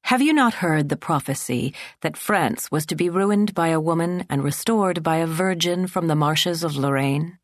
Have you not heard the prophecy that France was to be ruined by a woman and restored by a virgin from the marshes of Lorraine?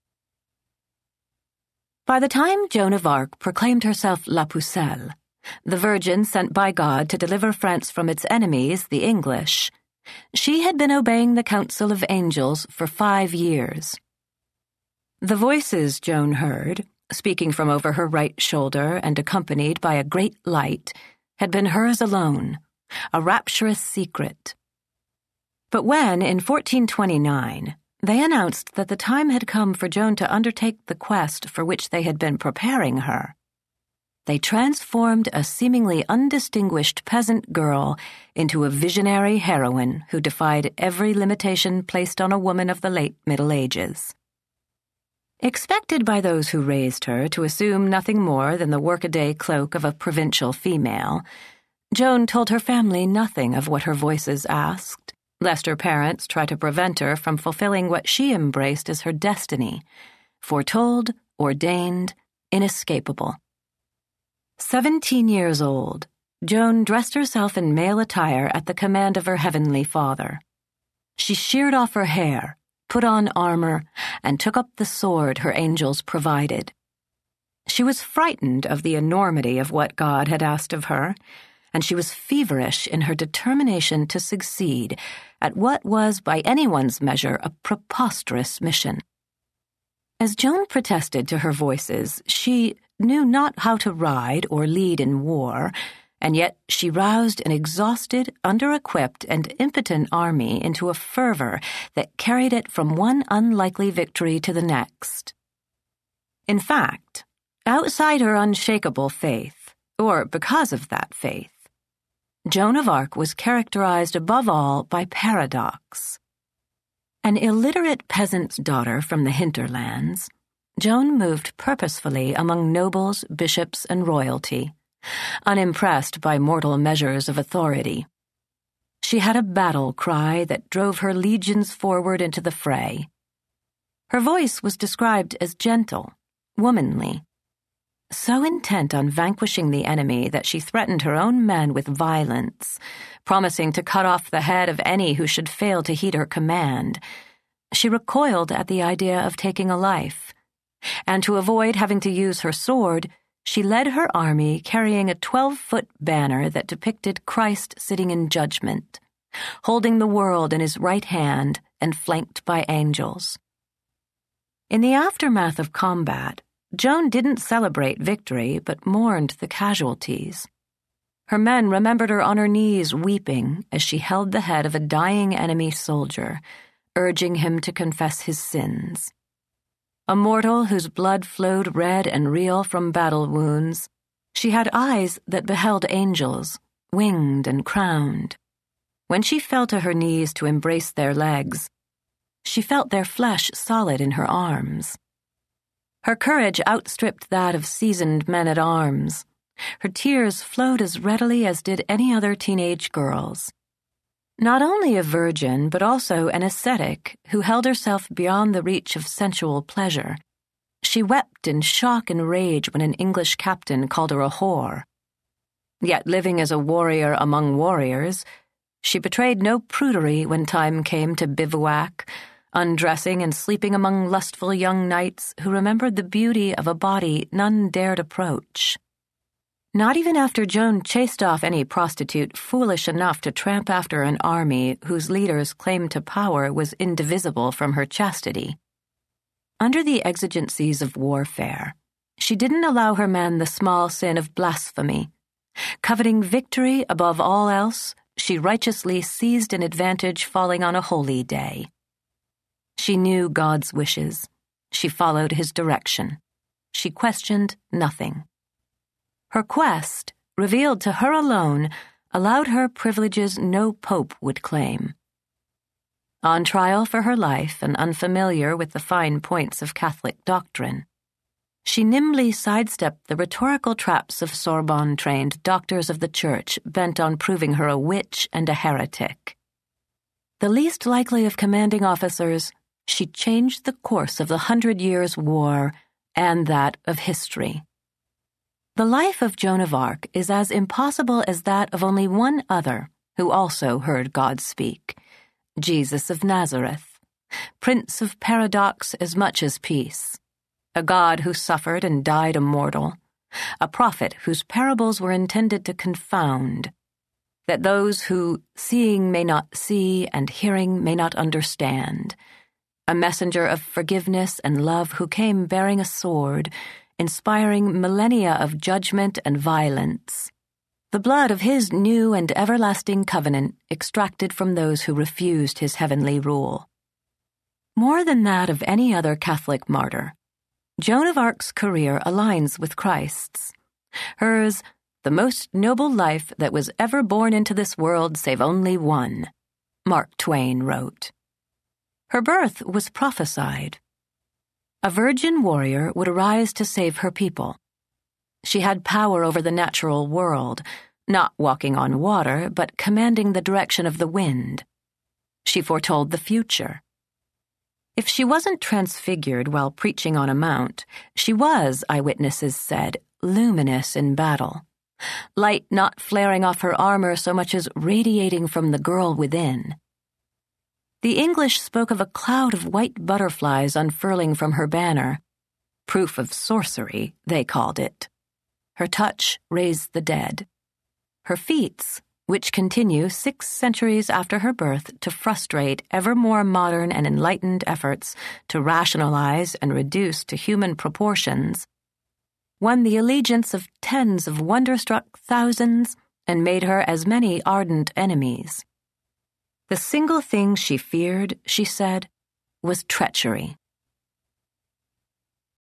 By the time Joan of Arc proclaimed herself La Pucelle, the virgin sent by God to deliver France from its enemies, the English, she had been obeying the counsel of angels for 5 years. The voices Joan heard, speaking from over her right shoulder and accompanied by a great light, had been hers alone, a rapturous secret. But when, in 1429, they announced that the time had come for Joan to undertake the quest for which they had been preparing her, they transformed a seemingly undistinguished peasant girl into a visionary heroine who defied every limitation placed on a woman of the late Middle Ages. Expected by those who raised her to assume nothing more than the workaday cloak of a provincial female, Joan told her family nothing of what her voices asked, lest her parents try to prevent her from fulfilling what she embraced as her destiny, foretold, ordained, inescapable. 17 years old, Joan dressed herself in male attire at the command of her heavenly Father. She sheared off her hair, put on armor, and took up the sword her angels provided. She was frightened of the enormity of what God had asked of her, and she was feverish in her determination to succeed at what was, by anyone's measure, a preposterous mission. As Joan protested to her voices, she knew not how to ride or lead in war, and yet she roused an exhausted, under-equipped, and impotent army into a fervor that carried it from one unlikely victory to the next. In fact, outside her unshakable faith, or because of that faith, Joan of Arc was characterized above all by paradox. An illiterate peasant's daughter from the hinterlands, Joan moved purposefully among nobles, bishops, and royalty, unimpressed by mortal measures of authority. She had a battle cry that drove her legions forward into the fray. Her voice was described as gentle, womanly, so intent on vanquishing the enemy that she threatened her own men with violence, promising to cut off the head of any who should fail to heed her command. She recoiled at the idea of taking a life, and to avoid having to use her sword, she led her army carrying a 12-foot banner that depicted Christ sitting in judgment, holding the world in his right hand and flanked by angels. In the aftermath of combat, Joan didn't celebrate victory but mourned the casualties. Her men remembered her on her knees weeping as she held the head of a dying enemy soldier, urging him to confess his sins. A mortal whose blood flowed red and real from battle wounds, she had eyes that beheld angels, winged and crowned. When she fell to her knees to embrace their legs, she felt their flesh solid in her arms. Her courage outstripped that of seasoned men-at-arms. Her tears flowed as readily as did any other teenage girl's. Not only a virgin, but also an ascetic who held herself beyond the reach of sensual pleasure, she wept in shock and rage when an English captain called her a whore. Yet living as a warrior among warriors, she betrayed no prudery when time came to bivouac, undressing and sleeping among lustful young knights who remembered the beauty of a body none dared approach. Not even after Joan chased off any prostitute foolish enough to tramp after an army whose leader's claim to power was indivisible from her chastity. Under the exigencies of warfare, she didn't allow her men the small sin of blasphemy. Coveting victory above all else, she righteously seized an advantage falling on a holy day. She knew God's wishes. She followed his direction. She questioned nothing. Her quest, revealed to her alone, allowed her privileges no pope would claim. On trial for her life and unfamiliar with the fine points of Catholic doctrine, she nimbly sidestepped the rhetorical traps of Sorbonne-trained doctors of the Church bent on proving her a witch and a heretic. The least likely of commanding officers, she changed the course of the 100 Years' War and that of history. The life of Joan of Arc is as impossible as that of only one other who also heard God speak, Jesus of Nazareth, Prince of paradox as much as peace, a God who suffered and died a mortal, a prophet whose parables were intended to confound, that those who, seeing may not see and hearing may not understand, a messenger of forgiveness and love who came bearing a sword, inspiring millennia of judgment and violence, the blood of his new and everlasting covenant extracted from those who refused his heavenly rule. More than that of any other Catholic martyr, Joan of Arc's career aligns with Christ's. Hers, the most noble life that was ever born into this world save only one, Mark Twain wrote. Her birth was prophesied. A virgin warrior would arise to save her people. She had power over the natural world, not walking on water, but commanding the direction of the wind. She foretold the future. If she wasn't transfigured while preaching on a mount, she was, eyewitnesses said, luminous in battle, light not flaring off her armor so much as radiating from the girl within. The English spoke of a cloud of white butterflies unfurling from her banner. Proof of sorcery, they called it. Her touch raised the dead. Her feats, which continue 6 centuries after her birth to frustrate ever more modern and enlightened efforts to rationalize and reduce to human proportions, won the allegiance of tens of wonderstruck thousands and made her as many ardent enemies. The single thing she feared, she said, was treachery.